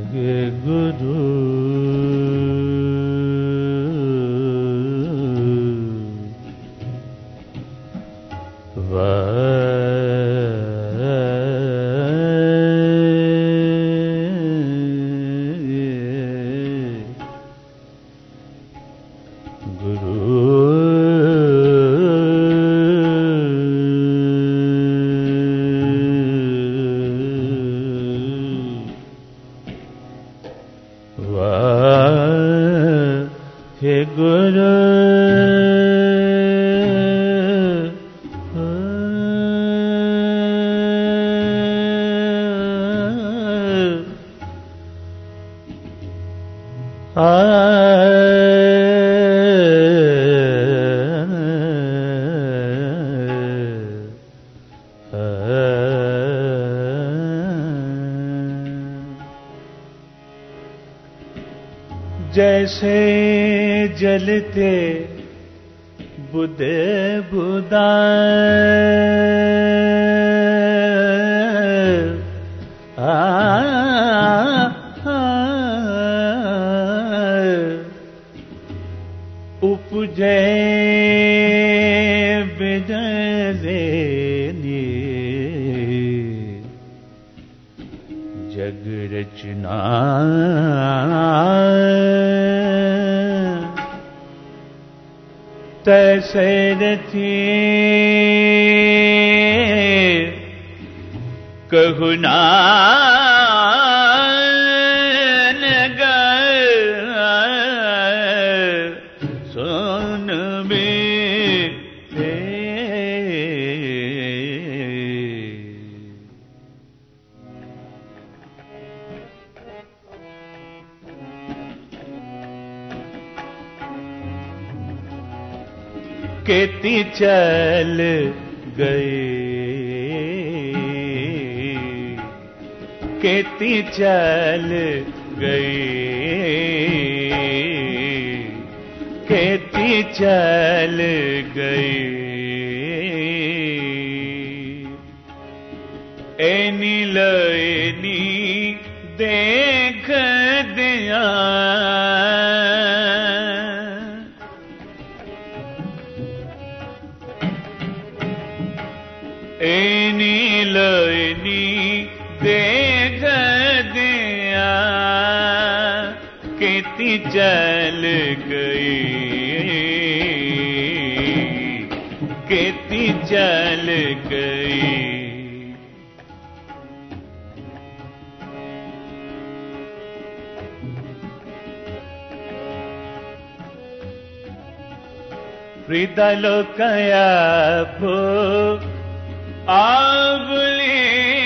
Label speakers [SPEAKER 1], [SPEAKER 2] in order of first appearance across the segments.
[SPEAKER 1] गे गुरु जैसे जलते बुदे बुदा उपजे बिजले जग रचना तैसे रथी कहु नानक सुन मेरे केती चल गए केती चल गए केती चल गए एनी लैनी देख दिया एनी लैनी देख दिया केती चल गई केती चल गई हृदय लोकया भो आवली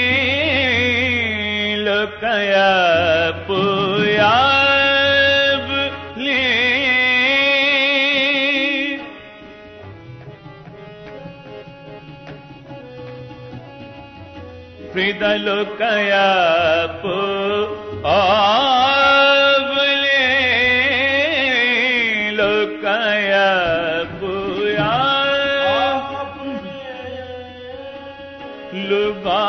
[SPEAKER 1] लोकया पुयावली हृदय लोकया पुयावली लोकया लुगा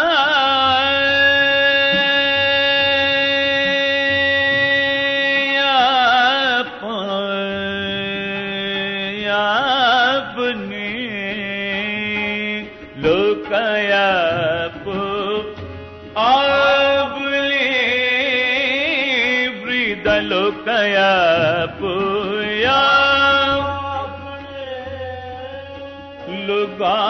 [SPEAKER 1] अपने लोकया आवली वृद लोकया पुया लुगा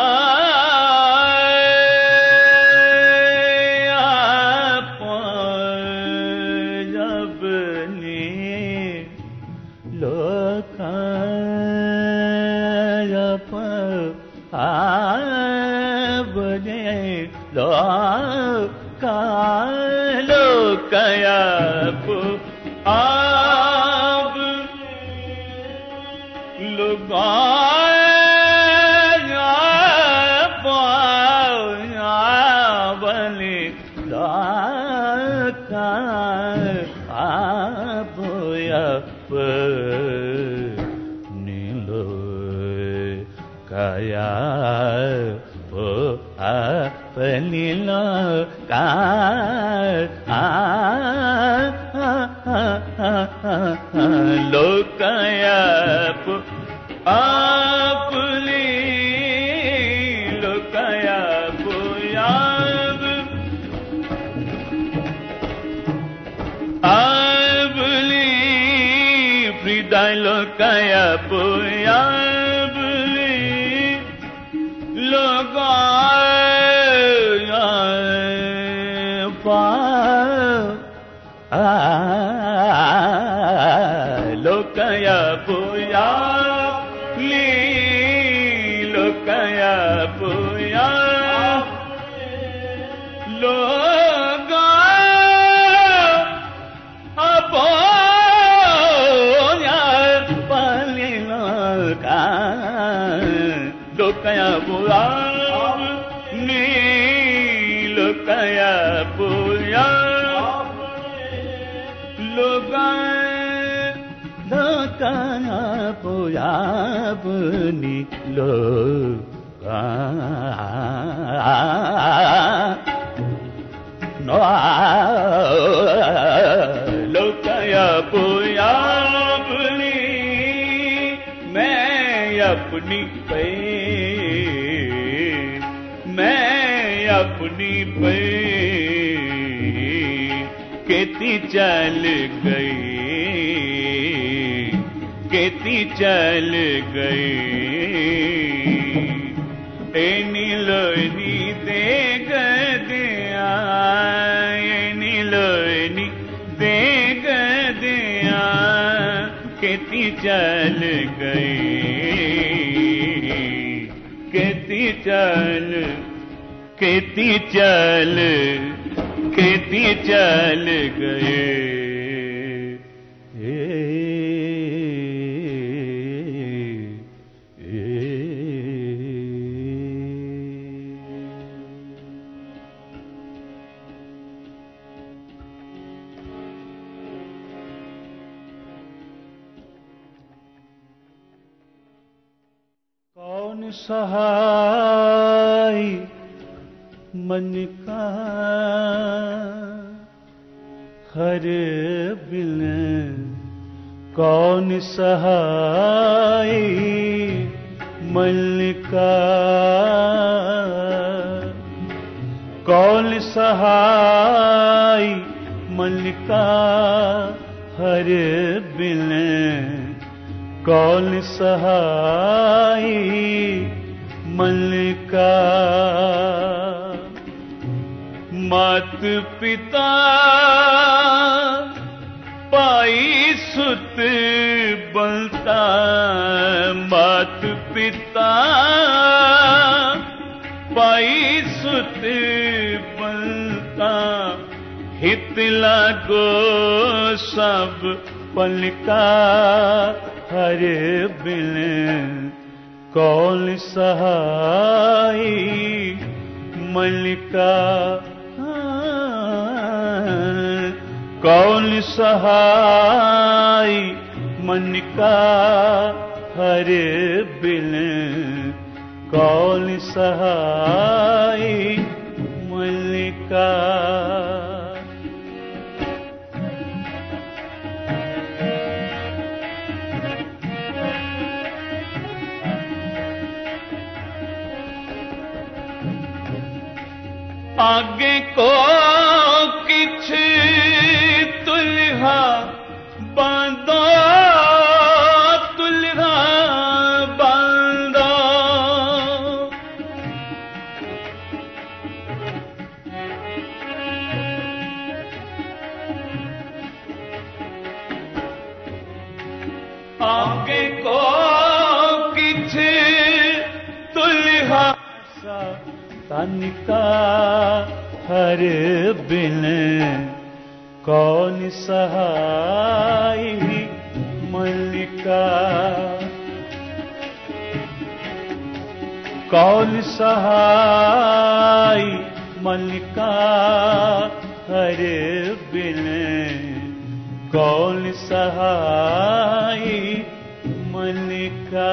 [SPEAKER 1] लोकया आब लुगा पावली लोका आबोया नीलो कया अपनी लोका लोकायाप आपली लोकायाप याब आपली फ्रीदाय लोकायाप याबली लोकायाप लोकायाप याबली लोकायाप लोकायापनी लोका लोकायापनी मैं अपनी पे मैं अपनी पे केती चल गई केती चल गई एनी लोनी दे गदिया एनी लोनी दे गदिया केती चल गई केती चल केती चल केती चल गए कौन सहाय मन का हर बिन कौन सहाय मन का कौन सहाय मन का हर बिन कौन सहाय मन का मात पिता पाई सुत बनता मात पिता पाई सुत बनता हित लागो सब पल का हर बिन कौन सहाय मन का कौन सहाय मन का हर बिन कौन सहाय मन का आगे को किछ तुल्हा बांधो तुल्हा बांधो आगे को किछ तुल्हा तन का हर बिन कौन सहाय मन का कौन सहाय मन का हर बिन कौन सहाय मन का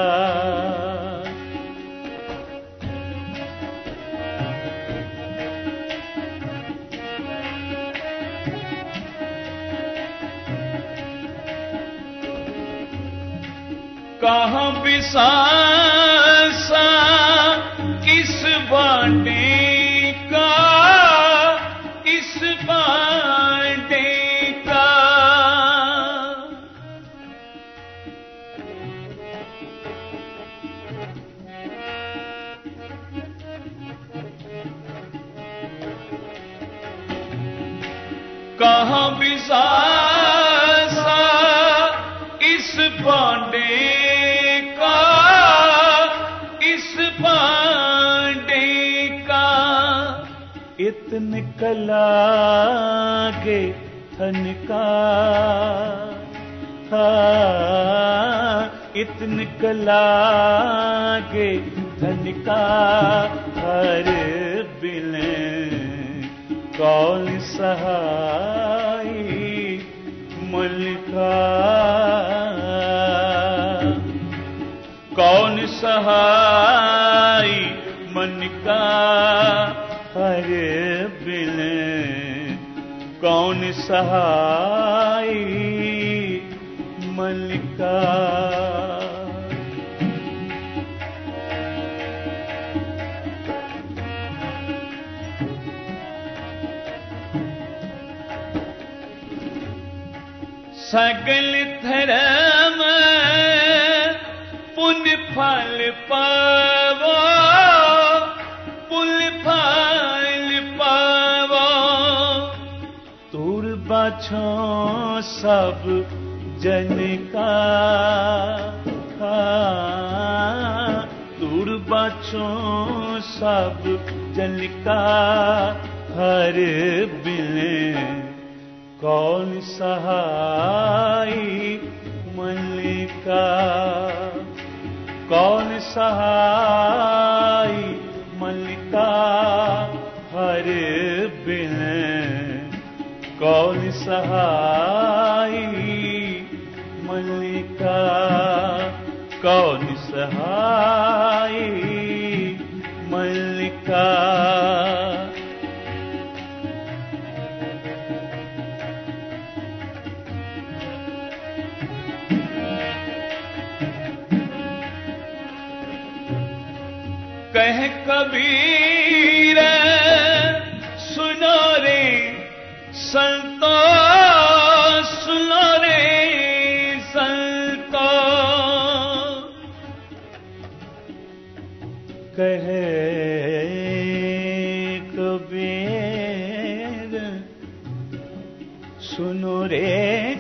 [SPEAKER 1] कहाँ बिसासा किस बाटे का, इस बाटे का। कहाँ बिसासा इस बाटे का, इस बाटे का। इतने कलागे थन का, इतने कलागे थन का। हर बिले कौन सहाई मन का, कौन सहाय मन का। हर बिले कौन सहाय मन का। सगल धर्म पुण्य फल पावो, पुण्य फल पावो। तूर बाछो सब जन का, तूर बाछो सब जन का। हर बिले कौन सहाय मन का, कौन सहाय मन का। हर बिने कौन सहाय मन का, कौन सहाय मन का। कह कबीर सुनो रे संतो, सुनो रे संतो। कहे कबीर सुनो रे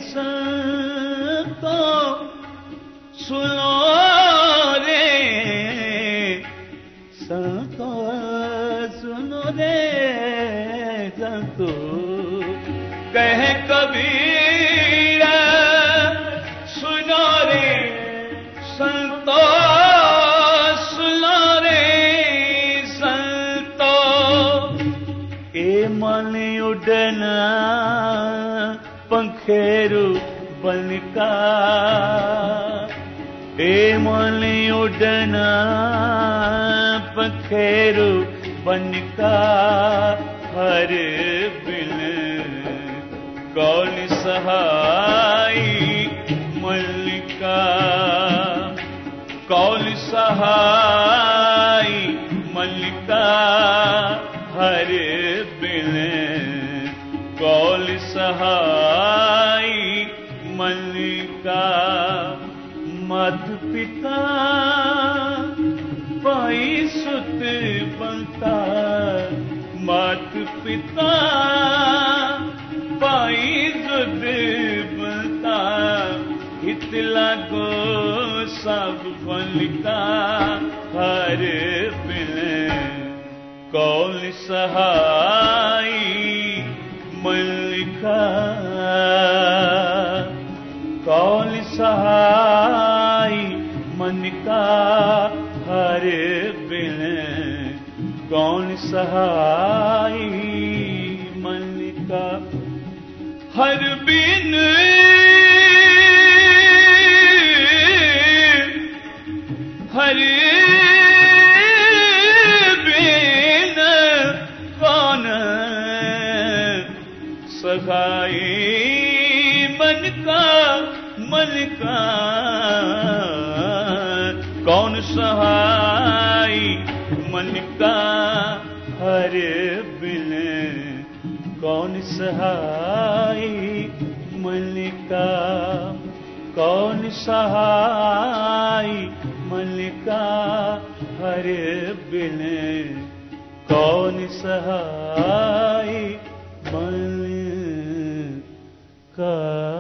[SPEAKER 1] संतो, सुनो रे संतो, सुनो रे संतो। कह कबीर सुनो रे संतो, सुनो रे संतो। ए मन उड़ना पंखेरु बनका, ए मन उड़ना पंखेरु बनका। हर बिन कौन सहाय मन का, कौन सहाय मन का। हर बिन कौन सहाय मन का। मात पिता पाई सुत बनता, मात पिता पाई सुत बनता। हित लागो सब फल का। हर बिन कौन सहाय मन का, कौन सहाय मन का। हर बिन कौन सहाय मन का। हर बिन हर बिन कौन सहाय मन का, मन का। सहाय मन का हर बिन, कौन सहाय मन का, कौन सहाय मन का हर बिन, कौन सहाय मन का।